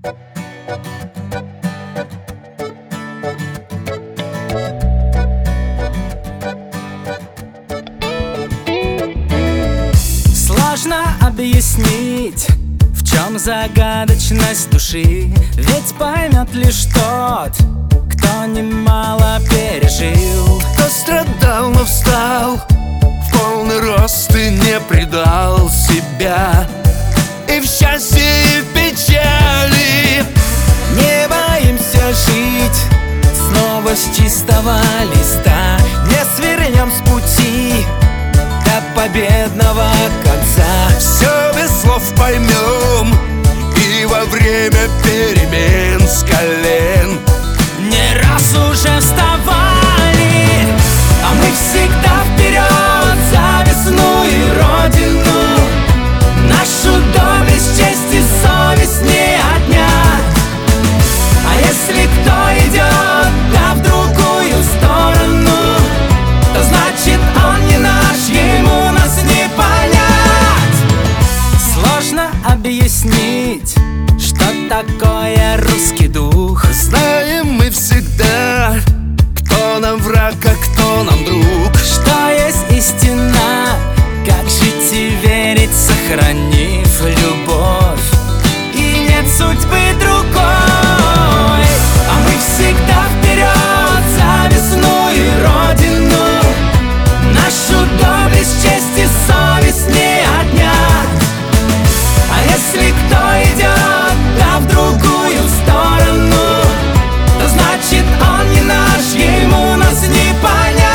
Сложно объяснить, в чем загадочность души, ведь поймет лишь тот, кто немало пережил. Кто страдал, но встал в полный рост и не предал себя. И в счастье, и в печали не боимся жить снова с чистого листа, не свернем с пути до победного конца. Все без слов поймем, и во время перемен с колен не раз уже вставали, а мы всегда вперед за весну и родину. Нашу доблесть, честь и совесть не отнять. А если кто идет, да в другую сторону, то значит он не наш, ему нас не понять. Сложно объяснить, что такое русский дух. знаем мы всегда, кто нам враг, а кто нам друг. Что есть истина, как жить и верить, сохранив любовь. И нет судьбы другой, а мы всегда вперед за весну и родину. Нашу доблесть, честь и совесть не отнять. А если кто идет, да в другую сторону, то значит он не наш, ему нас не понять.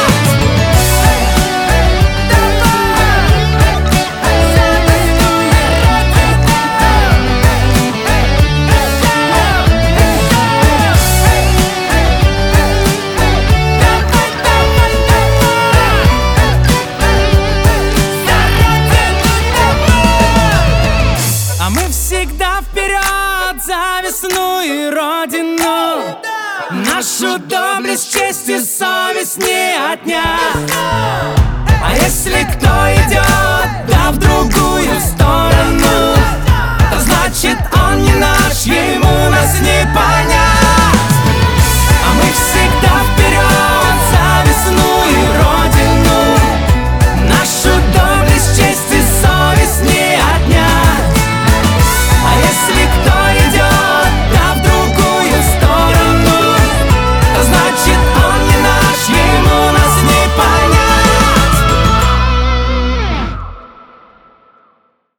А мы всегда вперед за весну и родину. Нашу доблесть, честь и совесть не отнять. А если кто идет, да в другую сторону,